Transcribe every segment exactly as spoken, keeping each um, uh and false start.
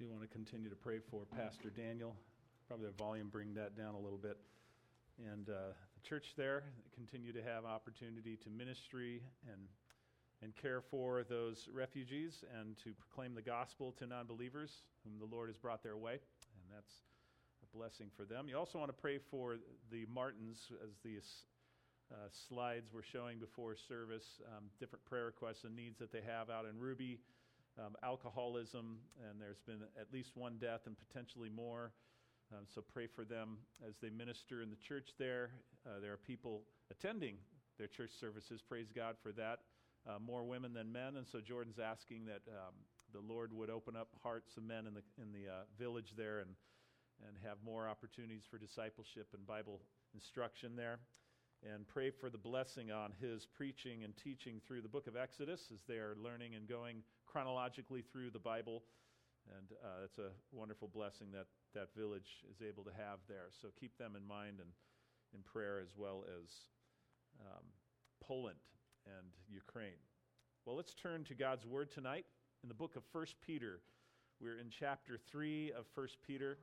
You want to continue to pray for Pastor Daniel. Probably the volume, bring that down a little bit. And uh, the church there continue to have opportunity to ministry and and care for those refugees and to proclaim the gospel to non-believers whom the Lord has brought their way. And that's a blessing for them. You also want to pray for the Martins, as these uh, slides were showing before service, um, different prayer requests and needs that they have out in Ruby. Um, alcoholism, and there's been at least one death and potentially more. Um, so pray for them as they minister in the church there. Uh, there are people attending their church services. Praise God for that. Uh, more women than men, and so Jordan's asking that um, the Lord would open up hearts of men in the in the uh, village there and and have more opportunities for discipleship and Bible instruction there. And pray for the blessing on his preaching and teaching through the book of Exodus as they are learning and going chronologically through the Bible. And uh, it's a wonderful blessing that that village is able to have there. So keep them in mind and in prayer, as well as um, Poland and Ukraine. Well, let's turn to God's Word tonight in the book of First Peter. We're in chapter three of First Peter.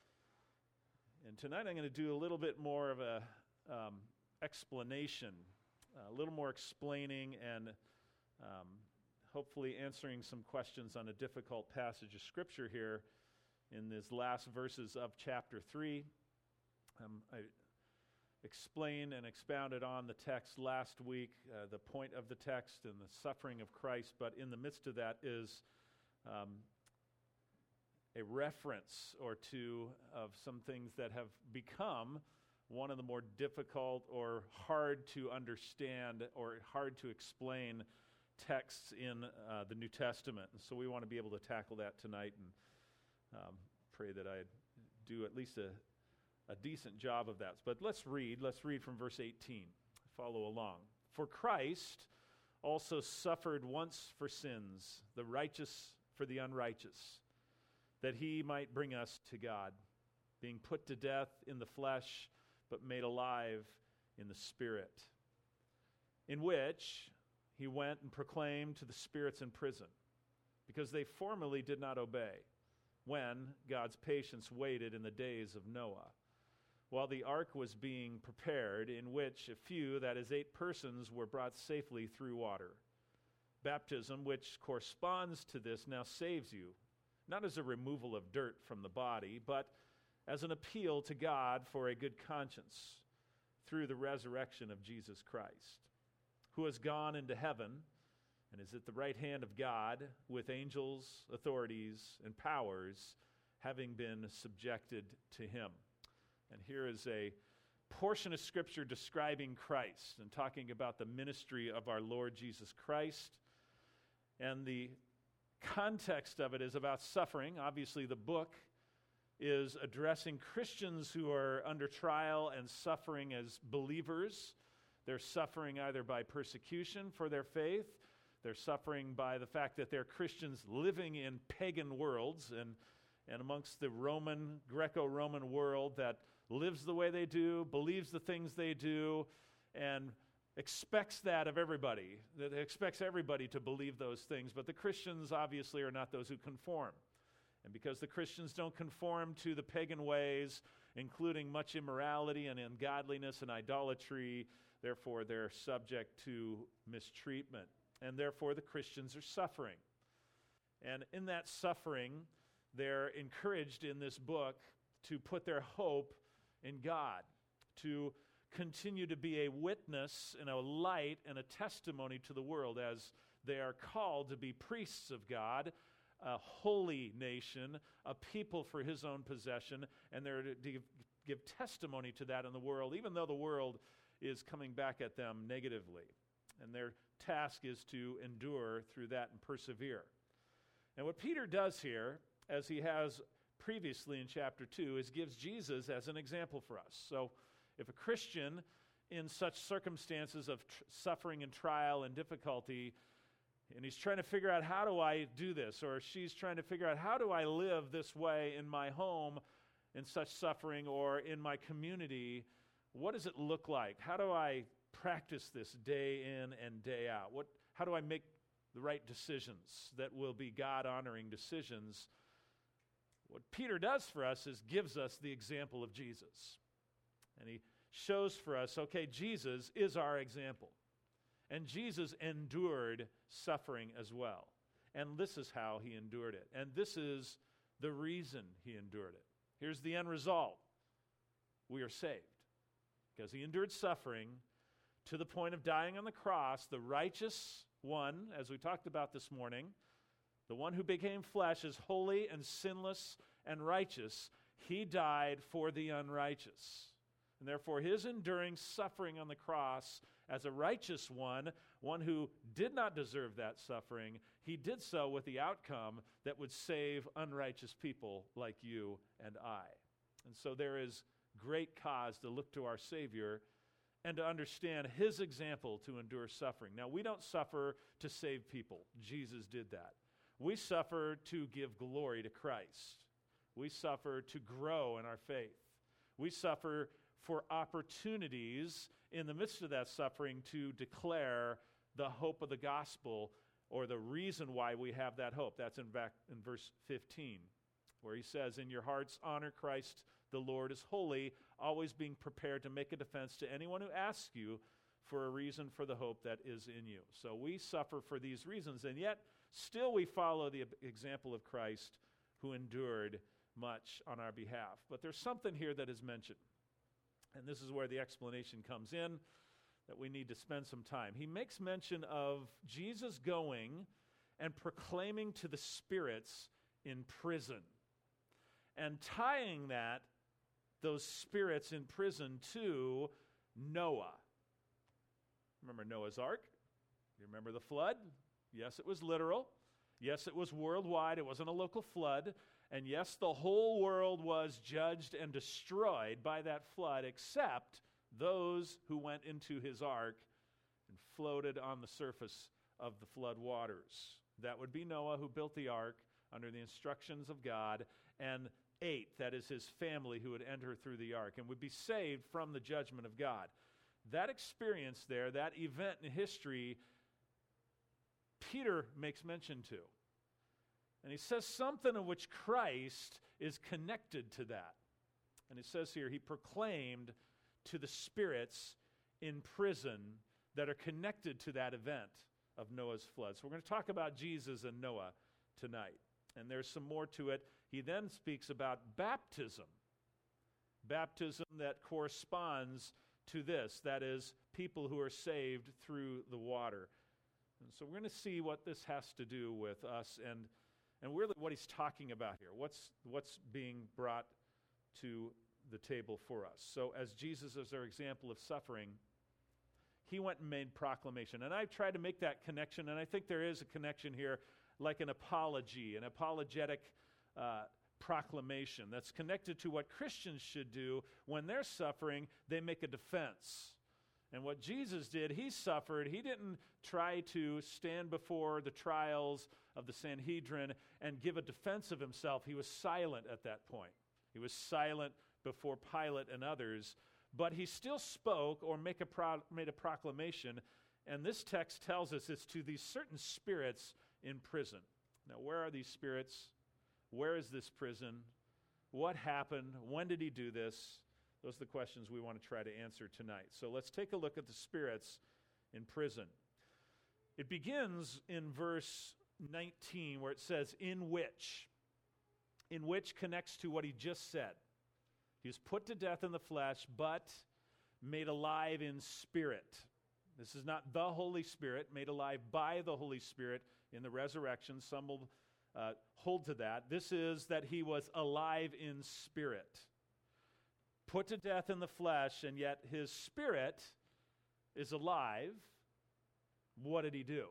And tonight I'm going to do a little bit more of a Um, explanation, a little more explaining and um, hopefully answering some questions on a difficult passage of Scripture here in these last verses of chapter three. Um, I explained and expounded on the text last week, uh, the point of the text and the suffering of Christ, but in the midst of that is um, a reference or two of some things that have become one of the more difficult or hard to understand or hard to explain texts in uh, the New Testament. And so we want to be able to tackle that tonight, and um, pray that I do at least a, a decent job of that. But let's read. Let's read from verse eighteen. Follow along. For Christ also suffered once for sins, the righteous for the unrighteous, that he might bring us to God, being put to death in the flesh, but made alive in the Spirit, in which he went and proclaimed to the spirits in prison, because they formerly did not obey, when God's patience waited in the days of Noah, while the ark was being prepared, in which a few, that is eight persons, were brought safely through water. Baptism, which corresponds to this, now saves you, not as a removal of dirt from the body, but as an appeal to God for a good conscience through the resurrection of Jesus Christ, who has gone into heaven and is at the right hand of God with angels, authorities, and powers, having been subjected to him. And here is a portion of Scripture describing Christ and talking about the ministry of our Lord Jesus Christ. And the context of it is about suffering. Obviously, the book is addressing Christians who are under trial and suffering as believers. They're suffering either by persecution for their faith, they're suffering by the fact that they're Christians living in pagan worlds and, and amongst the Roman, Greco-Roman world that lives the way they do, believes the things they do, and expects that of everybody, that expects everybody to believe those things. But the Christians obviously are not those who conform. And because the Christians don't conform to the pagan ways, including much immorality and ungodliness and idolatry, therefore they're subject to mistreatment. And therefore the Christians are suffering. And in that suffering, they're encouraged in this book to put their hope in God, to continue to be a witness and a light and a testimony to the world as they are called to be priests of God, a holy nation, a people for his own possession, and they're to give, give testimony to that in the world, even though the world is coming back at them negatively. And their task is to endure through that and persevere. And what Peter does here, as he has previously in chapter two, is gives Jesus as an example for us. So if a Christian in such circumstances of tr- suffering and trial and difficulty, and he's trying to figure out, how do I do this? Or she's trying to figure out, how do I live this way in my home in such suffering, or in my community? What does it look like? How do I practice this day in and day out? What? How do I make the right decisions that will be God-honoring decisions? What Peter does for us is gives us the example of Jesus. And he shows for us, okay, Jesus is our example. And Jesus endured suffering as well. And this is how he endured it. And this is the reason he endured it. Here's the end result. We are saved. Because he endured suffering to the point of dying on the cross. The righteous one, as we talked about this morning, the one who became flesh, is holy and sinless and righteous. He died for the unrighteous. And therefore, his enduring suffering on the cross as a righteous one, one who did not deserve that suffering, he did so with the outcome that would save unrighteous people like you and I. And so there is great cause to look to our Savior and to understand his example to endure suffering. Now, we don't suffer to save people. Jesus did that. We suffer to give glory to Christ. We suffer to grow in our faith. We suffer for opportunities in the midst of that suffering to declare the hope of the gospel, or the reason why we have that hope. That's in back in verse fifteen, where he says, "In your hearts honor Christ the Lord as holy, always being prepared to make a defense to anyone who asks you for a reason for the hope that is in you." So we suffer for these reasons, and yet still we follow the example of Christ, who endured much on our behalf. But there's something here that is mentioned. And this is where the explanation comes in, that we need to spend some time. He makes mention of Jesus going and proclaiming to the spirits in prison, and tying that, those spirits in prison, to Noah. Remember Noah's Ark? You remember the flood? Yes, it was literal. Yes, it was worldwide. It wasn't a local flood. And yes, the whole world was judged and destroyed by that flood, except those who went into his ark and floated on the surface of the flood waters. That would be Noah, who built the ark under the instructions of God, and eight, that is his family, who would enter through the ark and would be saved from the judgment of God. That experience there, that event in history, Peter makes mention to. And he says something of which Christ is connected to that. And it says here, he proclaimed to the spirits in prison that are connected to that event of Noah's flood. So we're going to talk about Jesus and Noah tonight. And there's some more to it. He then speaks about baptism. Baptism that corresponds to this. That is, people who are saved through the water. And so we're going to see what this has to do with us and And really what he's talking about here, what's, what's being brought to the table for us. So as Jesus is our example of suffering, he went and made proclamation. And I've tried to make that connection, and I think there is a connection here, like an apology, an apologetic uh, proclamation that's connected to what Christians should do when they're suffering. They make a defense. And what Jesus did, he suffered. He didn't try to stand before the trials of the Sanhedrin and give a defense of himself. He was silent at that point. He was silent before Pilate and others, but he still spoke or make a pro- made a proclamation, and this text tells us it's to these certain spirits in prison. Now, where are these spirits? Where is this prison? What happened? When did he do this? Those are the questions we want to try to answer tonight. So let's take a look at the spirits in prison. It begins in verse nineteen, where it says, in which. In which connects to what he just said. He was put to death in the flesh, but made alive in spirit. This is not the Holy Spirit, made alive by the Holy Spirit in the resurrection. Some will uh, hold to that. This is that he was alive in spirit. Put to death in the flesh, and yet his spirit is alive. What did he do?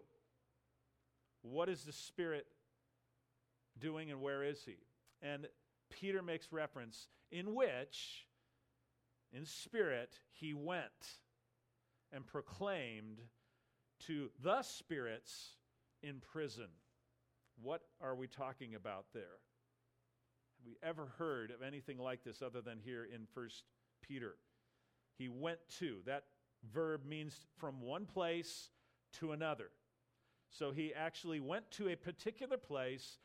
What is the Spirit doing, and where is he? And Peter makes reference, in which, in spirit, he went and proclaimed to the spirits in prison. What are we talking about there? Have we ever heard of anything like this other than here in First Peter? He went to. That verb means from one place to another. So he actually went to a particular place.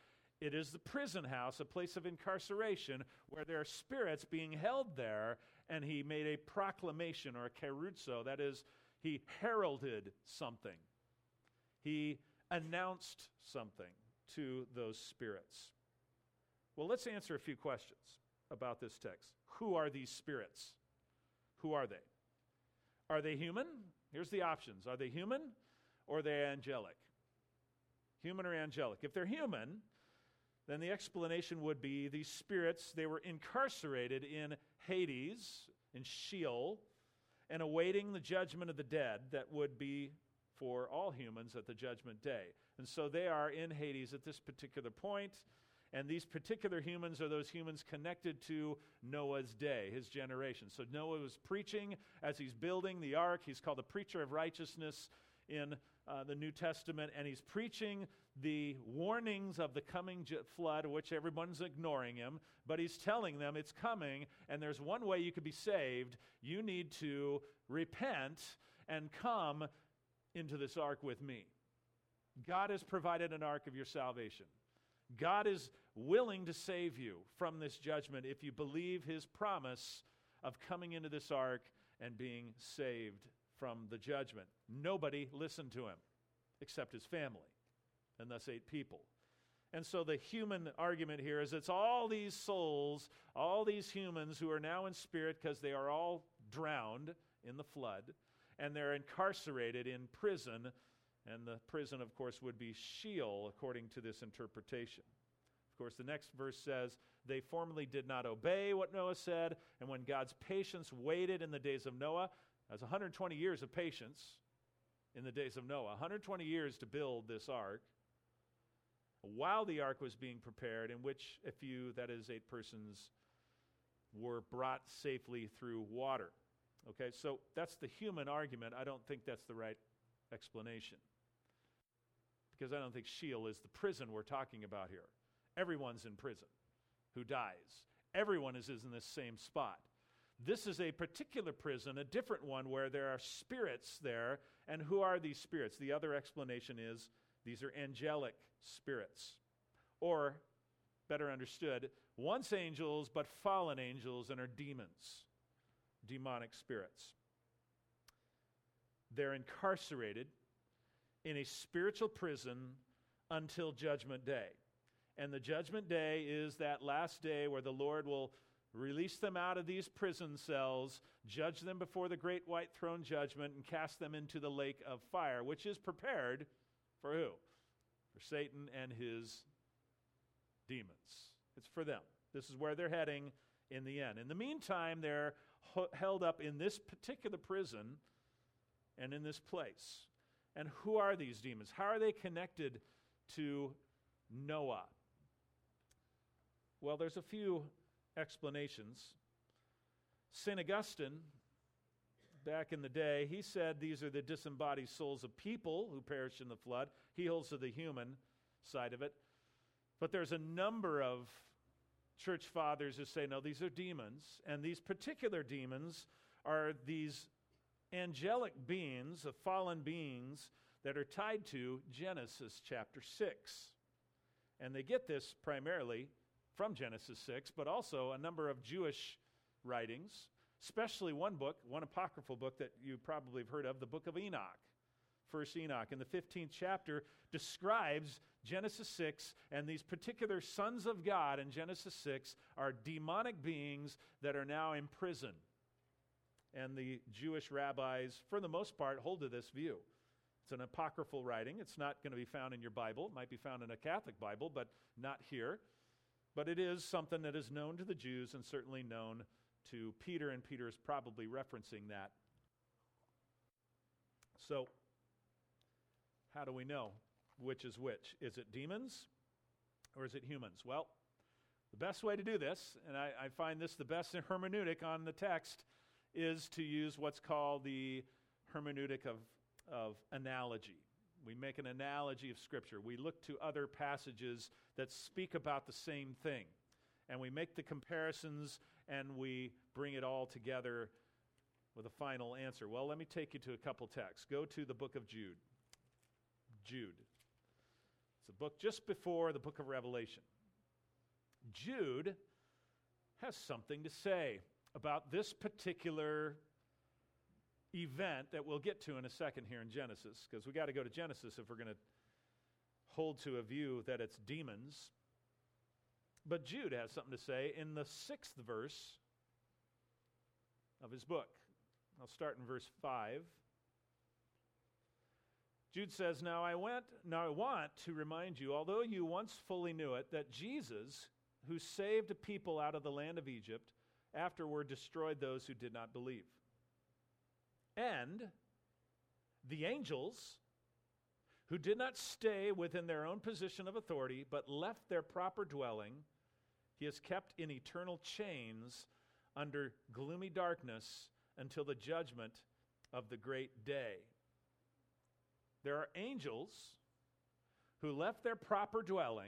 It is the prison house, a place of incarceration, where there are spirits being held there, and he made a proclamation, or a keruzo, that is, he heralded something. He announced something to those spirits. Well, let's answer a few questions about this text. Who are these spirits? Who are they? Are they human? Here's the options. Are they human or are they angelic? Human or angelic? If they're human, then the explanation would be these spirits, they were incarcerated in Hades, in Sheol, and awaiting the judgment of the dead that would be for all humans at the judgment day. And so they are in Hades at this particular point, and these particular humans are those humans connected to Noah's day, his generation. So Noah was preaching as he's building the ark. He's called the preacher of righteousness in uh, the New Testament, and he's preaching the warnings of the coming j- flood, which everyone's ignoring him, but he's telling them it's coming, and there's one way you could be saved. You need to repent and come into this ark with me. God has provided an ark of your salvation. God is willing to save you from this judgment if you believe his promise of coming into this ark and being saved from the judgment. Nobody listened to him except his family, and thus eight people. And so the human argument here is it's all these souls, all these humans who are now in spirit because they are all drowned in the flood, and they're incarcerated in prison. And the prison, of course, would be Sheol, according to this interpretation. Of course, the next verse says, they formerly did not obey what Noah said, and when God's patience waited in the days of Noah, that's one hundred twenty years of patience in the days of Noah, one hundred twenty years to build this ark, while the ark was being prepared, in which a few, that is, eight persons, were brought safely through water. Okay, so that's the human argument. I don't think that's the right explanation, because I don't think Sheol is the prison we're talking about here. Everyone's in prison who dies. Everyone is in this same spot. This is a particular prison, a different one, where there are spirits there. And who are these spirits? The other explanation is these are angelic spirits. Or, better understood, once angels, but fallen angels and are demons, demonic spirits. They're incarcerated in a spiritual prison until Judgment Day. And the Judgment Day is that last day where the Lord will release them out of these prison cells, judge them before the great white throne judgment, and cast them into the lake of fire, which is prepared for who? For Satan and his demons. It's for them. This is where they're heading in the end. In the meantime, they're ho- held up in this particular prison and in this place. And who are these demons? How are they connected to Noah? Well, there's a few explanations. Saint Augustine, back in the day, he said these are the disembodied souls of people who perished in the flood. He holds to the human side of it. But there's a number of church fathers who say, no, these are demons. And these particular demons are these angelic beings, the fallen beings, that are tied to Genesis chapter six. And they get this primarily from Genesis six, but also a number of Jewish writings, especially one book, one apocryphal book that you probably have heard of, the book of Enoch. First Enoch, in the fifteenth chapter, describes Genesis six, and these particular sons of God in Genesis six are demonic beings that are now in prison. And the Jewish rabbis, for the most part, hold to this view. It's an apocryphal writing. It's not going to be found in your Bible. It might be found in a Catholic Bible, but not here. But it is something that is known to the Jews and certainly known to Peter, and Peter is probably referencing that. So, how do we know which is which? Is it demons or is it humans? Well, the best way to do this, and I, I find this the best hermeneutic on the text, is to use what's called the hermeneutic of, of analogy. We make an analogy of Scripture. We look to other passages that speak about the same thing. And we make the comparisons and we bring it all together with a final answer. Well, let me take you to a couple texts. Go to the book of Jude. Jude. It's a book just before the book of Revelation. Jude has something to say about this particular event that we'll get to in a second here in Genesis, because we got to go to Genesis if we're going to hold to a view that it's demons. But Jude has something to say in the sixth verse of his book. I'll start in verse five. Jude says, Now I went, now I want to remind you, although you once fully knew it, that Jesus, who saved a people out of the land of Egypt, afterward destroyed those who did not believe. And the angels, who did not stay within their own position of authority, but left their proper dwelling, he has kept in eternal chains under gloomy darkness until the judgment of the great day. There are angels who left their proper dwelling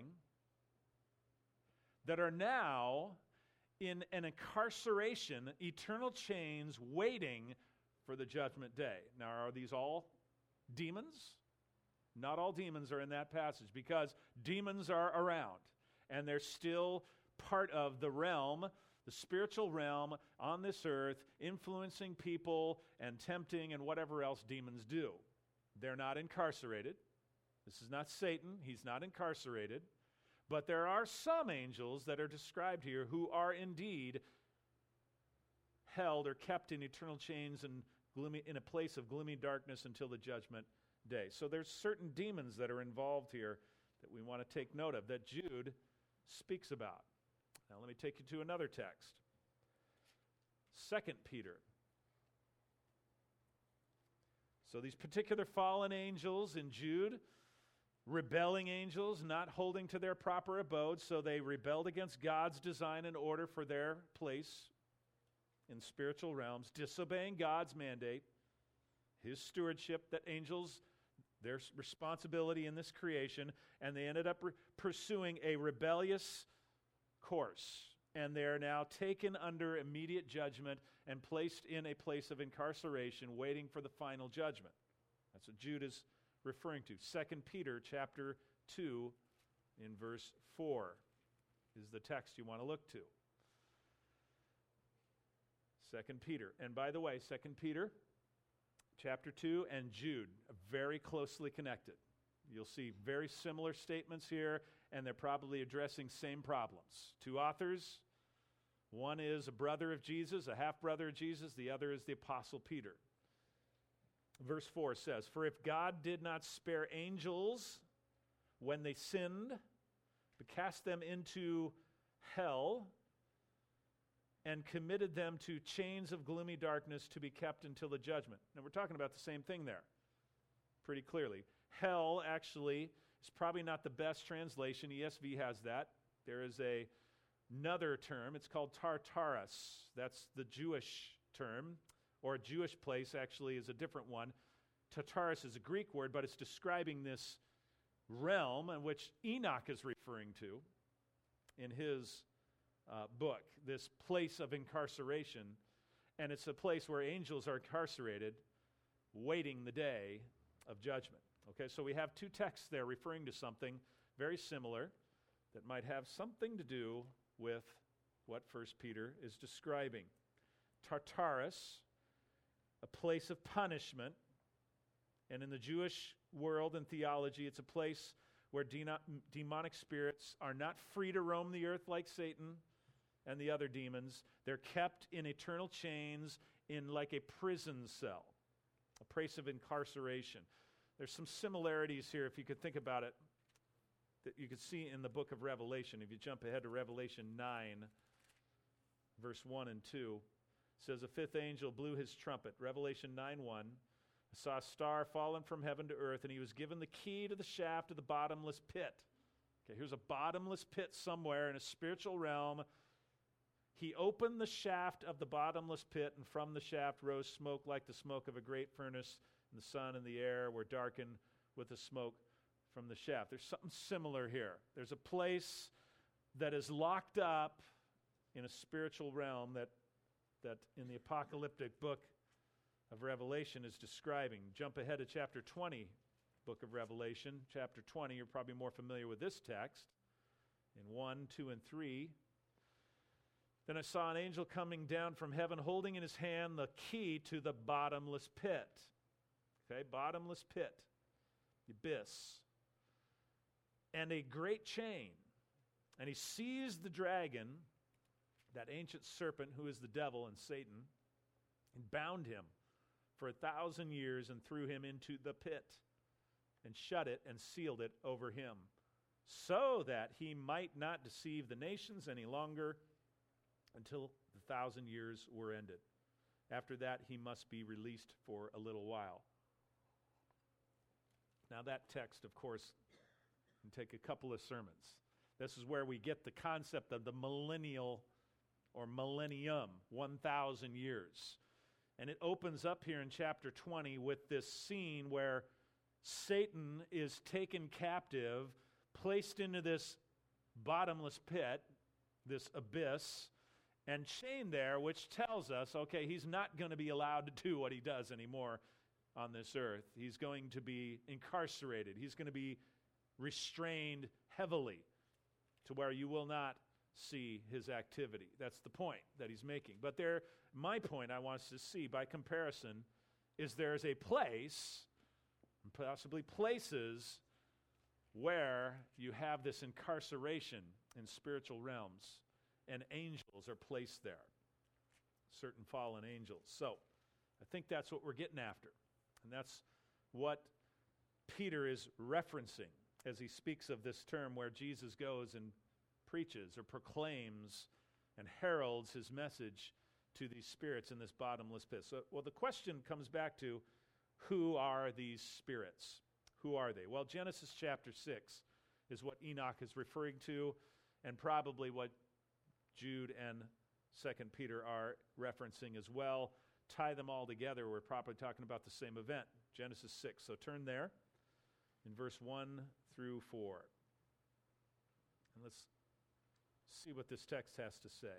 that are now in an incarceration, eternal chains, waiting for the judgment day. Now, are these all demons? Not all demons are in that passage, because demons are around, and they're still part of the realm, the spiritual realm on this earth, influencing people and tempting and whatever else demons do. They're not incarcerated. This is not Satan. He's not incarcerated. But there are some angels that are described here who are indeed held or kept in eternal chains and gloomy, in a place of gloomy darkness until the judgment day. So there's certain demons that are involved here that we want to take note of, that Jude speaks about. Now let me take you to another text. Second Peter. So these particular fallen angels in Jude, rebelling angels, not holding to their proper abode, so they rebelled against God's design and order for their place in spiritual realms, disobeying God's mandate, his stewardship, that angels, their responsibility in this creation, and they ended up re- pursuing a rebellious course. And they are now taken under immediate judgment and placed in a place of incarceration, waiting for the final judgment. That's what Jude is referring to. Second Peter chapter two in verse four is the text you want to look to. Second Peter. And by the way, Second Peter chapter two and Jude are very closely connected. You'll see very similar statements here, and they're probably addressing same problems. Two authors. One is a brother of Jesus, a half-brother of Jesus. The other is the Apostle Peter. Verse four says, For if God did not spare angels when they sinned, but cast them into hell and committed them to chains of gloomy darkness to be kept until the judgment. Now we're talking about the same thing there, pretty clearly. Hell actually is probably not the best translation. E S V has that. There is a another term. It's called Tartarus. That's the Jewish term, or a Jewish place actually is a different one. Tartarus is a Greek word, but it's describing this realm in which Enoch is referring to in his uh, book, this place of incarceration. And it's a place where angels are incarcerated, waiting the day of judgment. Okay, so we have two texts there referring to something very similar that might have something to do with what First Peter is describing. Tartarus, a place of punishment, and in the Jewish world and theology, it's a place where de- demonic spirits are not free to roam the earth like Satan and the other demons. They're kept in eternal chains in like a prison cell, a place of incarceration. There's some similarities here, if you could think about it, that you could see in the book of Revelation. If you jump ahead to Revelation nine, verse one and two, it says, A fifth angel blew his trumpet. Revelation nine one, I saw a star fallen from heaven to earth, and he was given the key to the shaft of the bottomless pit. Okay, here's a bottomless pit somewhere in a spiritual realm. He opened the shaft of the bottomless pit, and from the shaft rose smoke like the smoke of a great furnace, and the sun and the air were darkened with the smoke from the shaft. There's something similar here. There's a place that is locked up in a spiritual realm that, that in the apocalyptic book of Revelation is describing. Jump ahead to chapter twenty, book of Revelation. Chapter twenty, you're probably more familiar with this text. in one, two, and three. Then I saw an angel coming down from heaven, holding in his hand the key to the bottomless pit. Okay, bottomless pit, the abyss, and a great chain. And he seized the dragon, that ancient serpent who is the devil and Satan, and bound him for a thousand years and threw him into the pit and shut it and sealed it over him, so that he might not deceive the nations any longer until the thousand years were ended. After that, he must be released for a little while. Now that text, of course, can take a couple of sermons. This is where we get the concept of the millennial or millennium, one thousand years. And it opens up here in chapter twenty with this scene where Satan is taken captive, placed into this bottomless pit, this abyss, and chained there, which tells us, okay, he's not going to be allowed to do what he does anymore on this earth. He's going to be incarcerated. He's going to be restrained heavily to where you will not see his activity. That's the point that he's making. But there, my point I want us to see by comparison is there's a place, possibly places, where you have this incarceration in spiritual realms, and angels are placed there, certain fallen angels. So I think that's what we're getting after. And that's what Peter is referencing as he speaks of this term where Jesus goes and preaches or proclaims and heralds his message to these spirits in this bottomless pit. So, well, the question comes back to, who are these spirits? Who are they? Well, Genesis chapter six is what Enoch is referring to, and probably what Jude and Second Peter are referencing as well. Tie them all together, we're probably talking about the same event, Genesis six. So turn there in verse one through four. And let's see what this text has to say.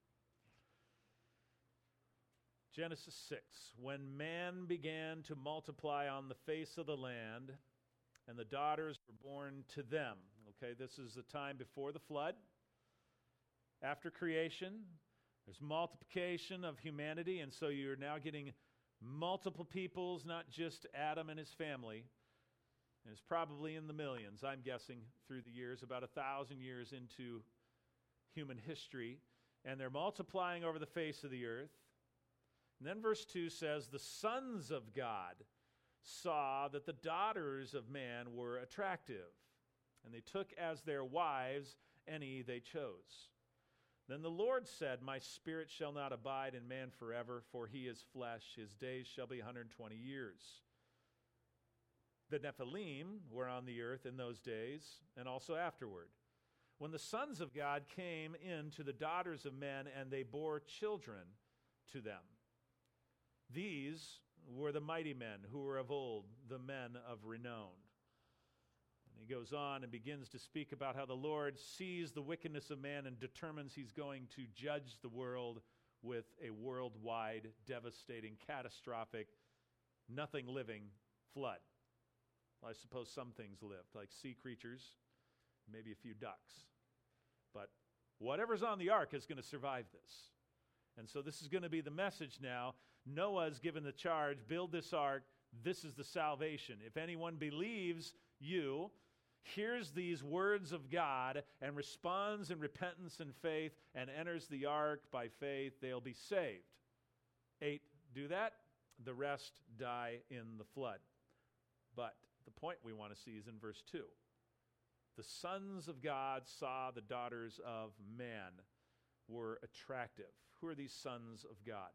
Genesis six. When man began to multiply on the face of the land, and the daughters were born to them. Okay, this is the time before the flood. After creation, there's multiplication of humanity, and so you're now getting multiple peoples, not just Adam and his family. And it's probably in the millions, I'm guessing, through the years, about a thousand years into human history. And they're multiplying over the face of the earth. And then verse two says, the sons of God saw that the daughters of man were attractive, and they took as their wives any they chose. Then the Lord said, my spirit shall not abide in man forever, for he is flesh. His days shall be one hundred twenty years. The Nephilim were on the earth in those days, and also afterward, when the sons of God came in to the daughters of men, and they bore children to them. These were the mighty men who were of old, the men of renown. And he goes on and begins to speak about how the Lord sees the wickedness of man and determines he's going to judge the world with a worldwide, devastating, catastrophic, nothing living flood. Well, I suppose some things lived, like sea creatures, maybe a few ducks. But whatever's on the ark is going to survive this. And so this is going to be the message now. Noah's given the charge, build this ark, this is the salvation. If anyone believes you, hears these words of God, and responds in repentance and faith, and enters the ark by faith, they'll be saved. Eight do that, the rest die in the flood. But the point we want to see is in verse two. The sons of God saw the daughters of man were attractive. Who are these sons of God?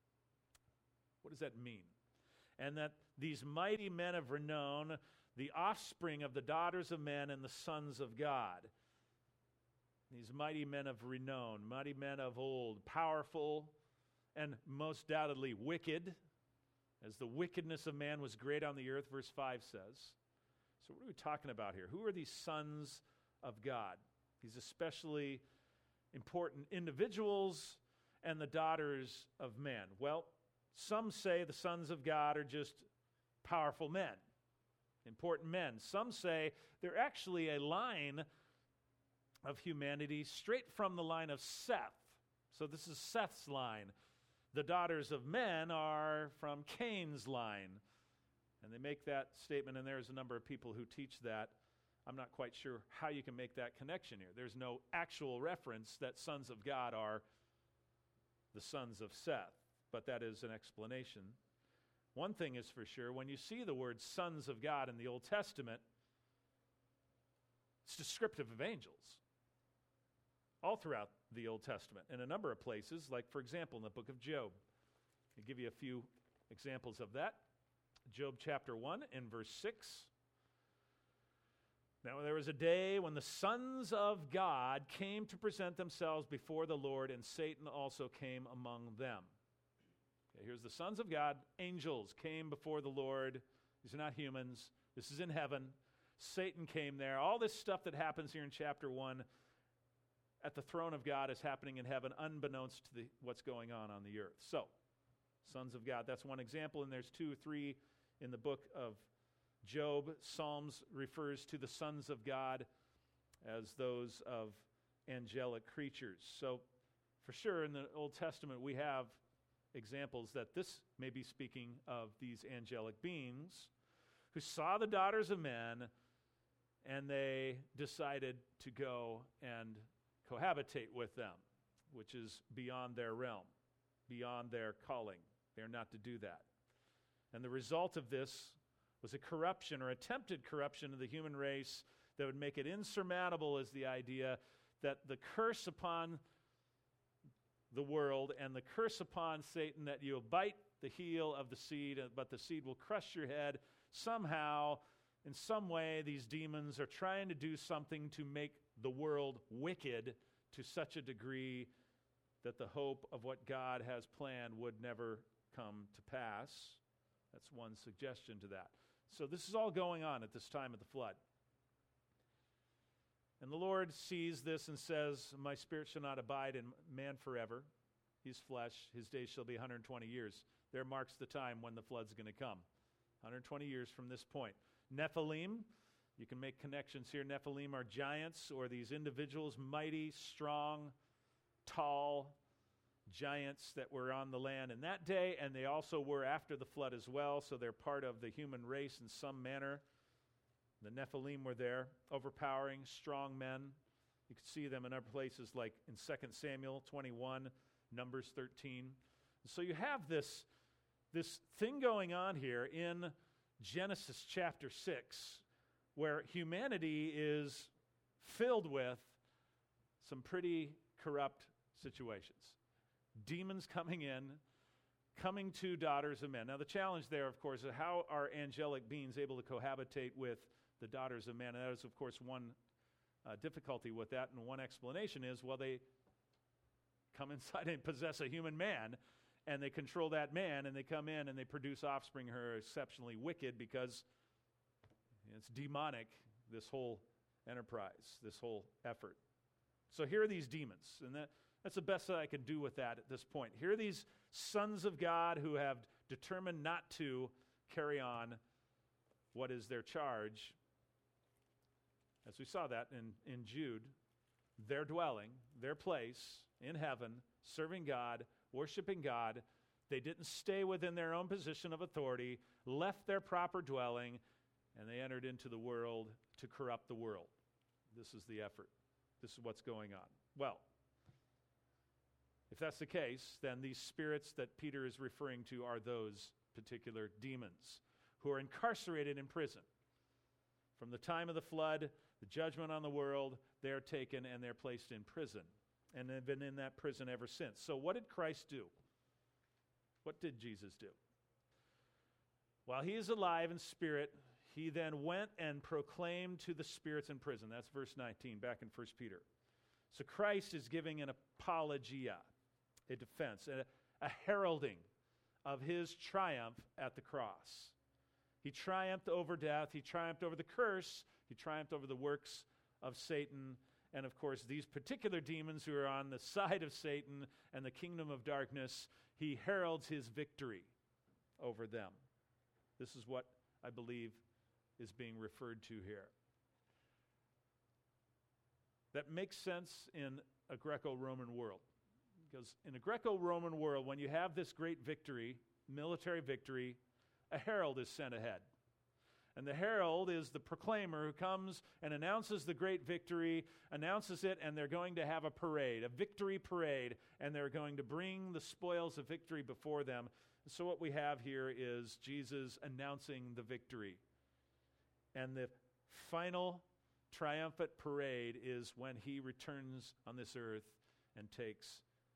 What does that mean? And that these mighty men of renown, the offspring of the daughters of men and the sons of God, these mighty men of renown, mighty men of old, powerful, and most doubtedly wicked, as the wickedness of man was great on the earth, verse five says. So what are we talking about here? Who are these sons of God? These especially important individuals and the daughters of men. Well, some say the sons of God are just powerful men, important men. Some say they're actually a line of humanity straight from the line of Seth. So this is Seth's line. The daughters of men are from Cain's line. And they make that statement, and there's a number of people who teach that. I'm not quite sure how you can make that connection here. There's no actual reference that sons of God are the sons of Seth, but that is an explanation. One thing is for sure, when you see the word sons of God in the Old Testament, it's descriptive of angels. All throughout the Old Testament, in a number of places, like, for example, in the book of Job. I'll give you a few examples of that. Job chapter one and verse six. Now there was a day when the sons of God came to present themselves before the Lord, and Satan also came among them. Okay, here's the sons of God, angels came before the Lord. These are not humans. This is in heaven. Satan came there. All this stuff that happens here in chapter one at the throne of God is happening in heaven, unbeknownst to the, what's going on on the earth. So, sons of God, that's one example, and there's two or three in the book of Job. Psalms refers to the sons of God as those of angelic creatures. So, for sure, in the Old Testament, we have examples that this may be speaking of these angelic beings who saw the daughters of men, and they decided to go and cohabitate with them, which is beyond their realm, beyond their calling. They're not to do that. And the result of this was a corruption or attempted corruption of the human race that would make it insurmountable, is the idea that the curse upon the world and the curse upon Satan, that you'll bite the heel of the seed, but the seed will crush your head. Somehow, in some way, these demons are trying to do something to make the world wicked to such a degree that the hope of what God has planned would never come to pass. That's one suggestion to that. So this is all going on at this time of the flood. And the Lord sees this and says, my spirit shall not abide in man forever. He's flesh. His days shall be one hundred twenty years. There marks the time when the flood's going to come. one hundred twenty years from this point. Nephilim, you can make connections here. Nephilim are giants, or these individuals, mighty, strong, tall giants that were on the land in that day, and they also were after the flood as well, so they're part of the human race in some manner. The Nephilim were there, overpowering, strong men. You could see them in other places like in Second Samuel twenty-one, Numbers thirteen. So you have this, this thing going on here in Genesis chapter six, where humanity is filled with some pretty corrupt situations. Demons coming in, coming to daughters of men. Now the challenge there, of course, is how are angelic beings able to cohabitate with the daughters of men? And that is, of course, one uh, difficulty with that, and one explanation is, well, they come inside and possess a human man, and they control that man, and they come in and they produce offspring who are exceptionally wicked because it's demonic, this whole enterprise, this whole effort. So here are these demons, and that, that's the best that I can do with that at this point. Here are these sons of God who have determined not to carry on what is their charge. As we saw that in, in Jude, their dwelling, their place in heaven, serving God, worshiping God. They didn't stay within their own position of authority, left their proper dwelling, and they entered into the world to corrupt the world. This is the effort. This is what's going on. Well, if that's the case, then these spirits that Peter is referring to are those particular demons who are incarcerated in prison. From the time of the flood, the judgment on the world, they're taken and they're placed in prison. And they've been in that prison ever since. So what did Christ do? What did Jesus do? While he is alive in spirit, he then went and proclaimed to the spirits in prison. That's verse nineteen, back in First Peter. So Christ is giving an apologia, a defense, a, a heralding of his triumph at the cross. He triumphed over death. He triumphed over the curse. He triumphed over the works of Satan. And of course, these particular demons who are on the side of Satan and the kingdom of darkness, he heralds his victory over them. This is what I believe is being referred to here. that makes sense in a Greco-Roman world. Because in a Greco-Roman world, when you have this great victory, military victory, a herald is sent ahead. And the herald is the proclaimer who comes and announces the great victory, announces it, and they're going to have a parade, a victory parade, and they're going to bring the spoils of victory before them. So what we have here is Jesus announcing the victory. And the final triumphant parade is when he returns on this earth and takes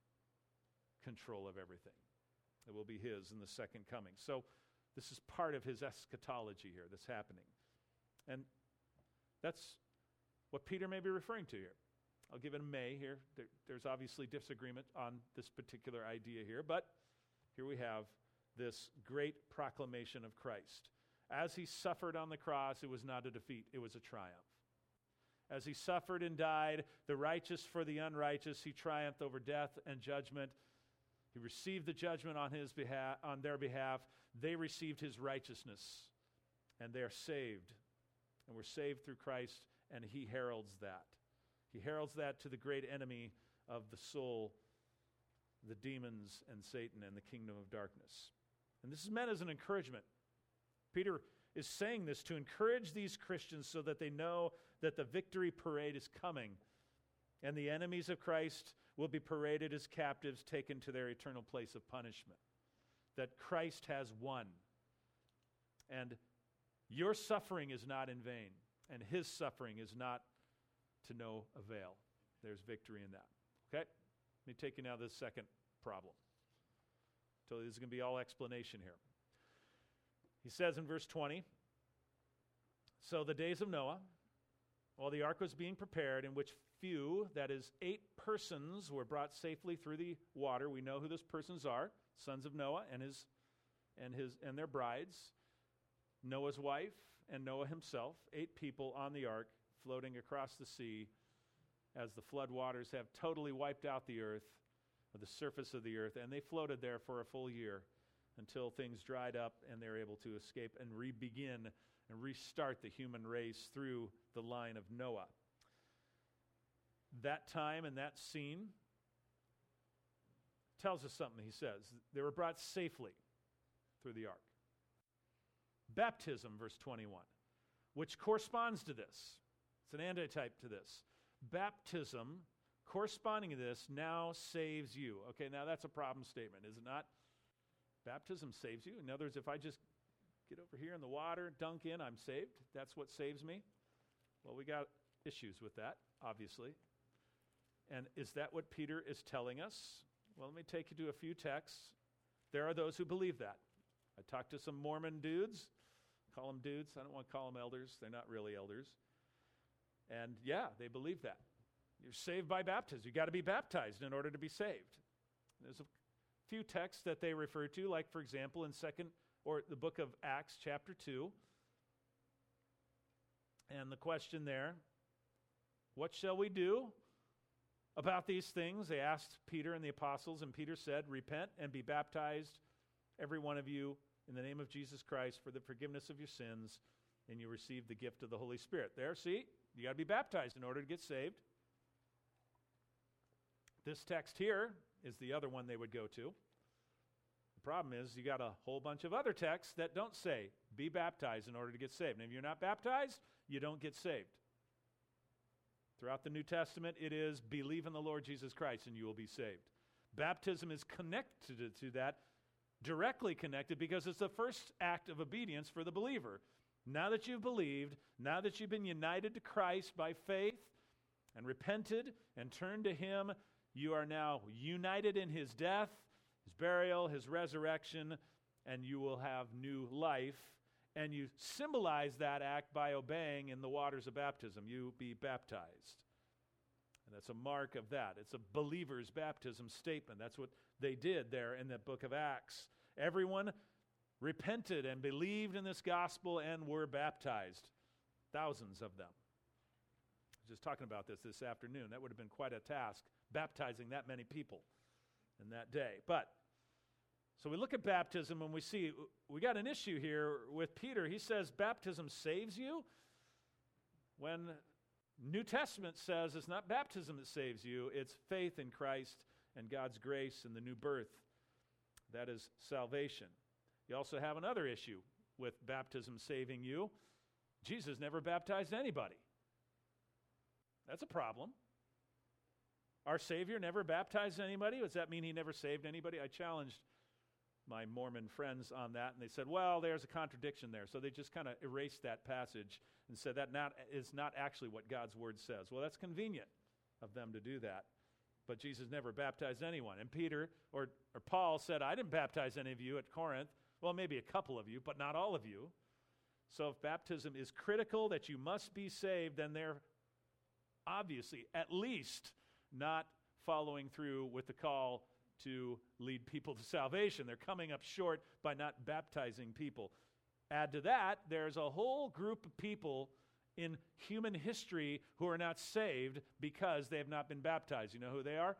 control of everything. It will be his in the second coming. So this is part of his eschatology here that's happening. And that's what Peter may be referring to here. I'll give it a may here. There, there's obviously disagreement on this particular idea here, but here we have this great proclamation of Christ. As he suffered on the cross, it was not a defeat, it was a triumph. As he suffered and died, the righteous for the unrighteous, he triumphed over death and judgment. He received the judgment on his behalf, on their behalf. They received his righteousness, and they are saved. And we're saved through Christ, and he heralds that. He heralds that to the great enemy of the soul, the demons and Satan and the kingdom of darkness. And this is meant as an encouragement. Peter is saying this to encourage these Christians so that they know that the victory parade is coming, and the enemies of Christ will be paraded as captives taken to their eternal place of punishment. That Christ has won. And your suffering is not in vain, and his suffering is not to no avail. There's victory in that. Okay? Let me take you now to the second problem. So this is going to be all explanation here. He says in verse twenty, so the days of Noah, while the ark was being prepared, in which few, that is eight persons, were brought safely through the water. We know who those persons are, sons of Noah and his and his and their brides, Noah's wife and Noah himself, eight people on the ark floating across the sea as the flood waters have totally wiped out the earth, or the surface of the earth, and they floated there for a full year until things dried up and they're able to escape and re-begin and restart the human race through the line of Noah. That time and that scene tells us something, he says. They were brought safely through the ark. Baptism, verse twenty-one, which corresponds to this. It's an antitype to this. Baptism, corresponding to this, now saves you. Okay, now that's a problem statement, is it not? Baptism saves you. In other words, if I just get over here in the water, dunk in, I'm saved. That's what saves me. Well, we got issues with that, obviously. And is that what Peter is telling us? Well, let me take you to a few texts. There are those who believe that. I talked to some Mormon dudes. Call them dudes. I don't want to call them elders. They're not really elders. And yeah, they believe that. You're saved by baptism. You've got to be baptized in order to be saved. There's a few texts that they refer to, like, for example, in second or the book of Acts, chapter two. And the question there, what shall we do about these things? They asked Peter and the apostles, and Peter said, repent and be baptized, every one of you, in the name of Jesus Christ for the forgiveness of your sins, and you receive the gift of the Holy Spirit. There, see, you got to be baptized in order to get saved. This text here is the other one they would go to. The problem is you got a whole bunch of other texts that don't say, be baptized in order to get saved. And if you're not baptized, you don't get saved. Throughout the New Testament, it is believe in the Lord Jesus Christ and you will be saved. Baptism is connected to that, directly connected, because it's the first act of obedience for the believer. Now that you've believed, now that you've been united to Christ by faith and repented and turned to him, you are now united in his death, his burial, his resurrection, and you will have new life. And you symbolize that act by obeying in the waters of baptism. You be baptized. And that's a mark of that. It's a believer's baptism statement. That's what they did there in the book of Acts. Everyone repented and believed in this gospel and were baptized. Thousands of them. I was just talking about this this afternoon. That would have been quite a task, baptizing that many people in that day. But so we look at baptism and we see we got an issue here with Peter. He says baptism saves you when New Testament says it's not baptism that saves you, it's faith in Christ and God's grace and the new birth. That is salvation. You also have another issue with baptism saving you. Jesus never baptized anybody. That's a problem. Our Savior never baptized anybody. Does that mean he never saved anybody? I challenged my Mormon friends on that, and they said, well, there's a contradiction there. So they just kind of erased that passage and said that not, is not actually what God's word says. Well, that's convenient of them to do that. But Jesus never baptized anyone. And Peter or, or Paul said, I didn't baptize any of you at Corinth. Well, maybe a couple of you, but not all of you. So if baptism is critical, that you must be saved, then they're obviously at least not following through with the call to lead people to salvation. They're coming up short by not baptizing people. Add to that, there's a whole group of people in human history who are not saved because they have not been baptized. You know who they are?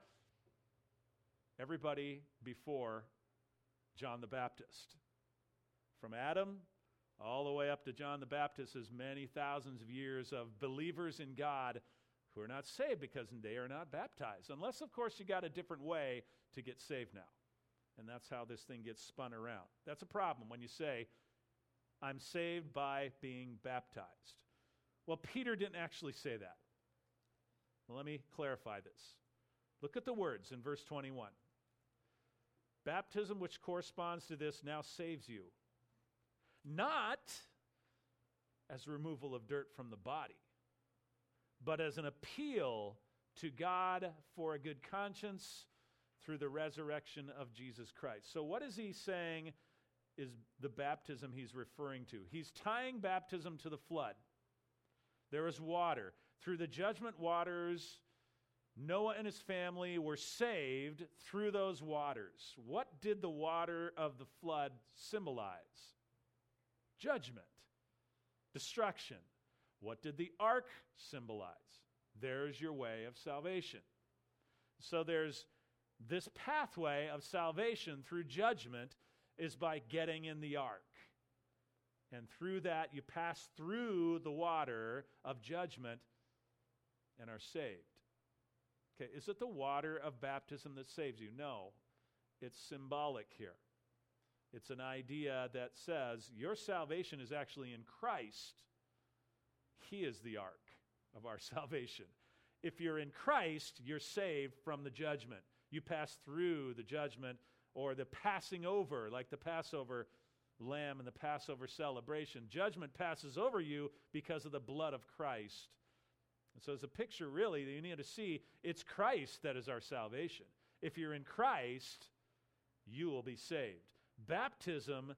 Everybody before John the Baptist. From Adam all the way up to John the Baptist is many thousands of years of believers in God who are not saved because they are not baptized. Unless, of course, you got a different way to get saved now. And that's how this thing gets spun around. That's a problem when you say, I'm saved by being baptized. Well, Peter didn't actually say that. Well, let me clarify this. Look at the words in verse twenty-one. Baptism, which corresponds to this, now saves you. Not as removal of dirt from the body, but as an appeal to God for a good conscience through the resurrection of Jesus Christ. So what is he saying is the baptism he's referring to? He's tying baptism to the flood. There is water. Through the judgment waters, Noah and his family were saved through those waters. What did the water of the flood symbolize? Judgment, destruction. What did the ark symbolize? There's your way of salvation. So there's this pathway of salvation through judgment is by getting in the ark. And through that, you pass through the water of judgment and are saved. Okay, is it the water of baptism that saves you? No, it's symbolic here. It's an idea that says your salvation is actually in Christ. He is the ark of our salvation. If you're in Christ, you're saved from the judgment. You pass through the judgment or the passing over, like the Passover lamb and the Passover celebration. Judgment passes over you because of the blood of Christ. And so it's a picture really that you need to see. It's Christ that is our salvation. If you're in Christ, you will be saved. Baptism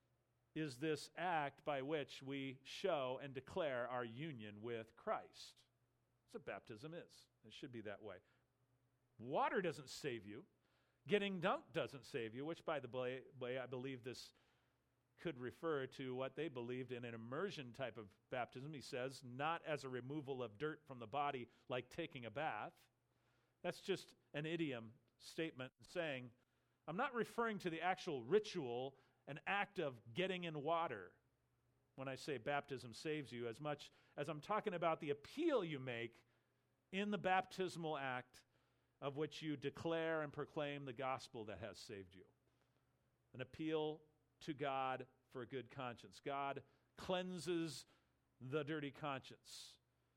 is this act by which we show and declare our union with Christ. That's what baptism is. It should be that way. Water doesn't save you. Getting dunked doesn't save you, which, by the way, I believe this could refer to what they believed in an immersion type of baptism. He says, not as a removal of dirt from the body like taking a bath. That's just an idiom statement saying, I'm not referring to the actual ritual, an act of getting in water when I say baptism saves you, as much as I'm talking about the appeal you make in the baptismal act of which you declare and proclaim the gospel that has saved you. An appeal to God for a good conscience. God cleanses the dirty conscience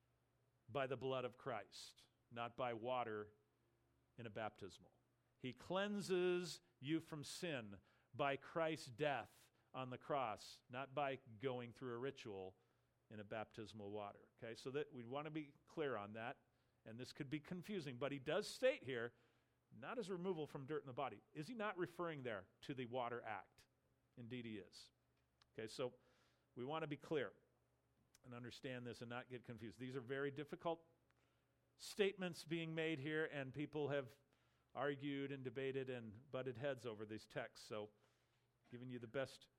by the blood of Christ, not by water in a baptismal. He cleanses you from sin by Christ's death on the cross, not by going through a ritual in a baptismal water. Okay, so that we want to be clear on that, and this could be confusing, but he does state here, not as removal from dirt in the body. Is he not referring there to the water act? Indeed he is. Okay, so we want to be clear and understand this and not get confused. These are very difficult statements being made here, and people have argued and debated and butted heads over these texts. So giving you the best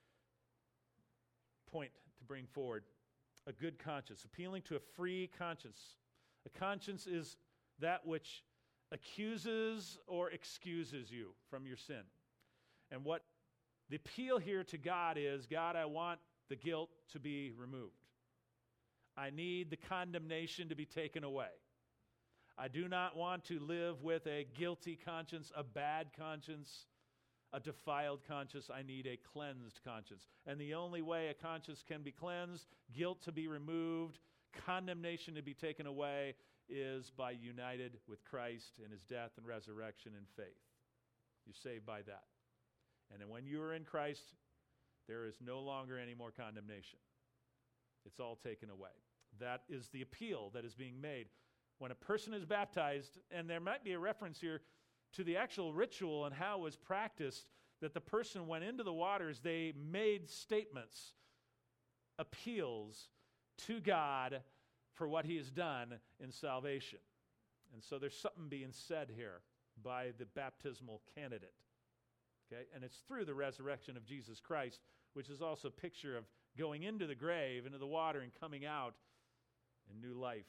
point to bring forward. A good conscience, appealing to a free conscience. A conscience is that which accuses or excuses you from your sin. And what the appeal here to God is, God, I want the guilt to be removed. I need the condemnation to be taken away. I do not want to live with a guilty conscience, a bad conscience, a defiled conscience. I need a cleansed conscience. And the only way a conscience can be cleansed, guilt to be removed, condemnation to be taken away, is by united with Christ in his death and resurrection in faith. You're saved by that. And then when you are in Christ, there is no longer any more condemnation. It's all taken away. That is the appeal that is being made. When a person is baptized, and there might be a reference here to the actual ritual and how it was practiced, that the person went into the waters, they made statements, appeals to God for what he has done in salvation. And so there's something being said here by the baptismal candidate. Okay? And it's through the resurrection of Jesus Christ, which is also a picture of going into the grave, into the water, and coming out in new life.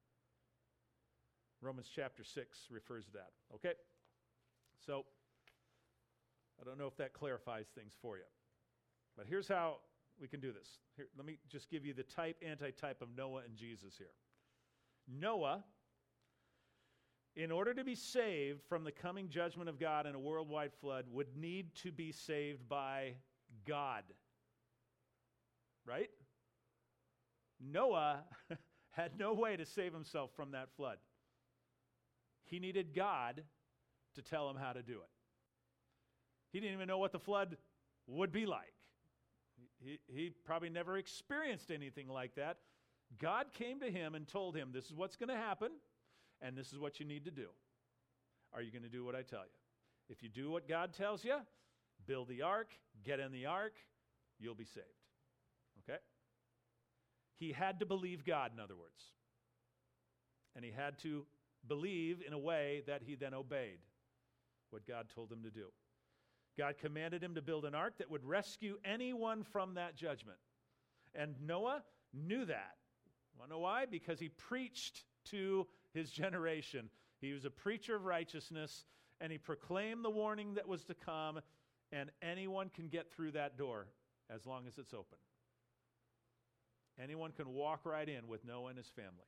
Romans chapter six refers to that. Okay? So, I don't know if that clarifies things for you. But here's how we can do this. Here, let me just give you the type, anti-type of Noah and Jesus here. Noah, in order to be saved from the coming judgment of God in a worldwide flood, would need to be saved by God. Right? Noah had no way to save himself from that flood. He needed God to tell him how to do it. He didn't even know what the flood would be like. He, he probably never experienced anything like that. God came to him and told him, this is what's going to happen, and this is what you need to do. Are you going to do what I tell you? If you do what God tells you, build the ark, get in the ark, you'll be saved. Okay? He had to believe God, in other words. And he had to believe in a way that he then obeyed what God told him to do. God commanded him to build an ark that would rescue anyone from that judgment. And Noah knew that. Want to know why? Because he preached to his generation. He was a preacher of righteousness, and he proclaimed the warning that was to come, and anyone can get through that door as long as it's open. Anyone can walk right in with Noah and his family.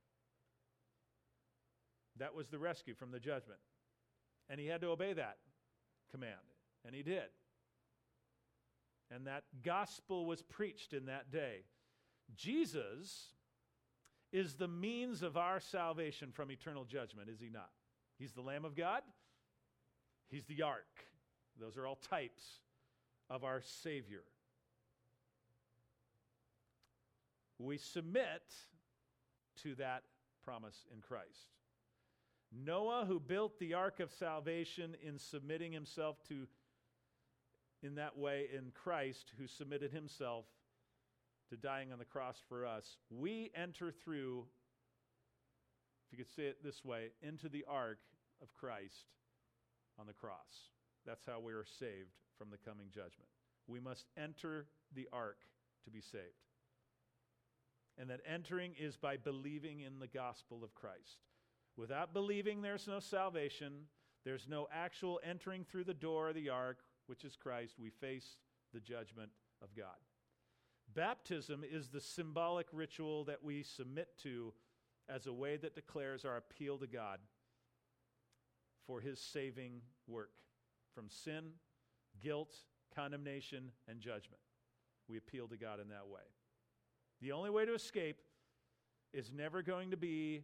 That was the rescue from the judgment. And he had to obey that command, and he did. And that gospel was preached in that day. Jesus is the means of our salvation from eternal judgment, is he not? He's the Lamb of God. He's the ark. Those are all types of our Savior. We submit to that promise in Christ. Noah, who built the ark of salvation in submitting himself to, in that way, in Christ, who submitted himself to dying on the cross for us, we enter through, if you could say it this way, into the ark of Christ on the cross. That's how we are saved from the coming judgment. We must enter the ark to be saved. And that entering is by believing in the gospel of Christ. Without believing, there's no salvation. There's no actual entering through the door of the ark, which is Christ. We face the judgment of God. Baptism is the symbolic ritual that we submit to as a way that declares our appeal to God for his saving work from sin, guilt, condemnation, and judgment. We appeal to God in that way. The only way to escape is never going to be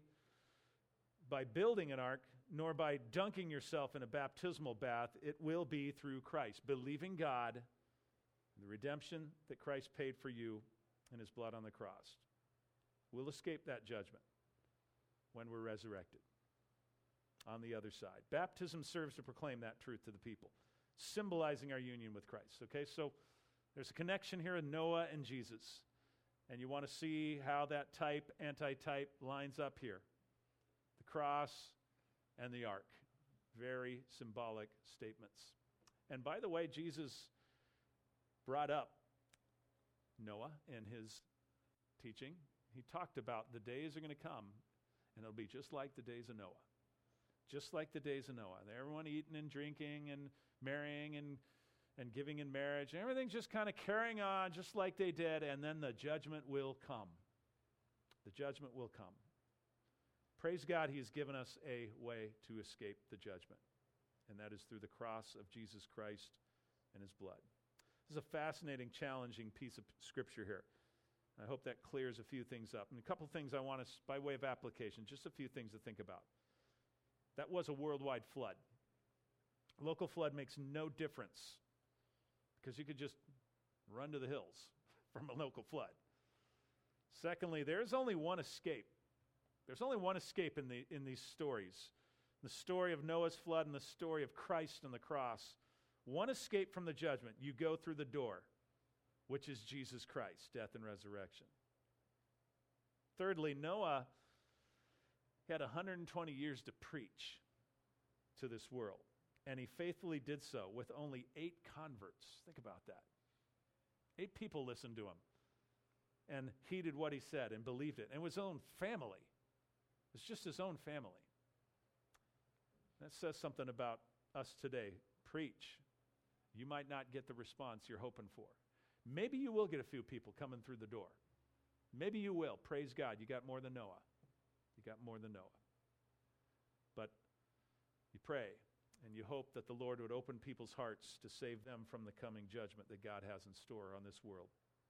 by building an ark, nor by dunking yourself in a baptismal bath. It will be through Christ, believing God, the redemption that Christ paid for you in his blood on the cross. We'll escape that judgment when we're resurrected on the other side. Baptism serves to proclaim that truth to the people, symbolizing our union with Christ. Okay, so there's a connection here in Noah and Jesus. And you want to see how that type, anti-type lines up here. The cross and the ark. Very symbolic statements. And by the way, Jesus brought up Noah in his teaching. He talked about the days are going to come, and it'll be just like the days of Noah. Just like the days of Noah. Everyone eating and drinking and marrying and and giving in marriage, and everything's just kind of carrying on just like they did, and then the judgment will come. The judgment will come. Praise God, he has given us a way to escape the judgment, and that is through the cross of Jesus Christ and his blood. This is a fascinating, challenging piece of scripture here. I hope that clears a few things up. And a couple things I want to, by way of application, just a few things to think about. That was a worldwide flood. Local flood makes no difference because you could just run to the hills from a local flood. Secondly, there's only one escape. There's only one escape in the in these stories. The story of Noah's flood and the story of Christ and the cross. One escape from the judgment. You go through the door, which is Jesus Christ, death and resurrection. Thirdly, Noah had one hundred twenty years to preach to this world, and he faithfully did so with only eight converts. Think about that. Eight people listened to him and heeded what he said and believed it. And his own family. It's just his own family. That says something about us today. Preach. You might not get the response you're hoping for. Maybe you will get a few people coming through the door. Maybe you will. Praise God. You got more than Noah. You got more than Noah. But you pray and you hope that the Lord would open people's hearts to save them from the coming judgment that God has in store on this world.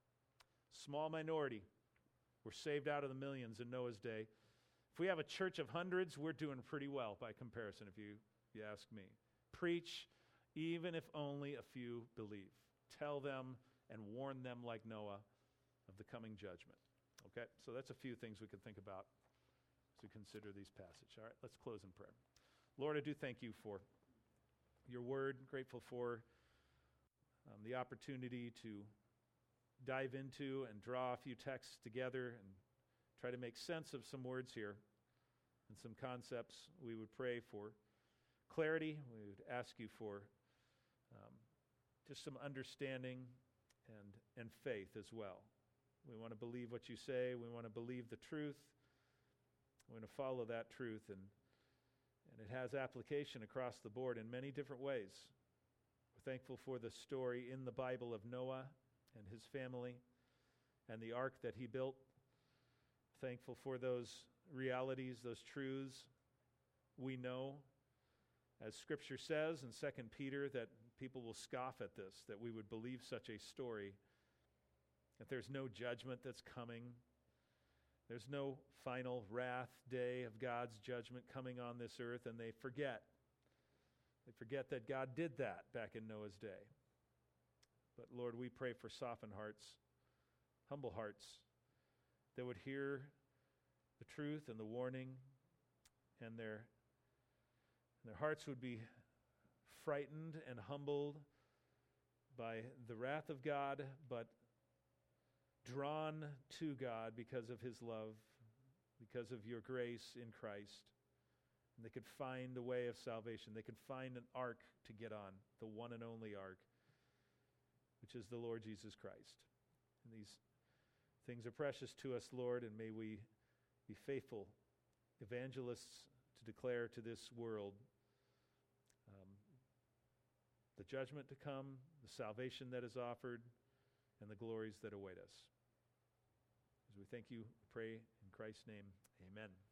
Small minority were saved out of the millions in Noah's day. If we have a church of hundreds, we're doing pretty well by comparison, if you, if you ask me. Preach, even if only a few believe. Tell them and warn them like Noah of the coming judgment. Okay, so that's a few things we could think about as we consider these passages. All right, let's close in prayer. Lord, I do thank you for your word. Grateful for um, the opportunity to dive into and draw a few texts together and try to make sense of some words here and some concepts. We would pray for clarity. We would ask you for um, just some understanding and, and faith as well. We want to believe what you say. We want to believe the truth. We want to follow that truth, and, and it has application across the board in many different ways. We're thankful for the story in the Bible of Noah and his family and the ark that he built. Thankful for those realities, those truths. We know, as Scripture says in Second Peter, that people will scoff at this, that we would believe such a story, that there's no judgment that's coming. There's no final wrath day of God's judgment coming on this earth, and they forget. They forget that God did that back in Noah's day. But Lord, we pray for softened hearts, humble hearts, that would hear the truth and the warning, and their, their hearts would be frightened and humbled by the wrath of God, but drawn to God because of his love, because of your grace in Christ. And they could find a way of salvation. They could find an ark to get on, the one and only ark, which is the Lord Jesus Christ. And these things are precious to us, Lord, and may we be faithful evangelists to declare to this world um, the judgment to come, the salvation that is offered, and the glories that await us. As we thank you, pray in Christ's name, amen.